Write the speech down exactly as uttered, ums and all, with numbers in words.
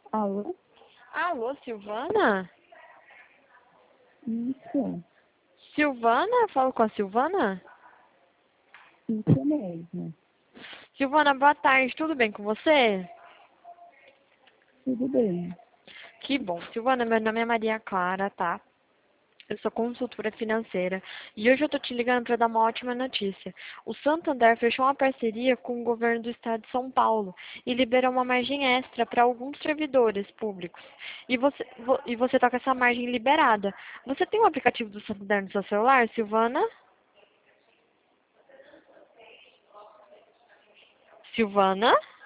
Alô? Alô, Silvana? Isso, Silvana? Falo com a Silvana? isso mesmo. Silvana, boa tarde, tudo bem com você? Tudo bem. Que bom. Silvana, meu nome é Maria Clara, tá? Eu sou consultora financeira e hoje eu tô te ligando para dar uma ótima notícia. O Santander fechou uma parceria com o governo do estado de São Paulo e liberou uma margem extra para alguns servidores públicos. E você, vo- e você tá com essa margem liberada. Você tem o aplicativo do Santander no seu celular, Silvana? Silvana?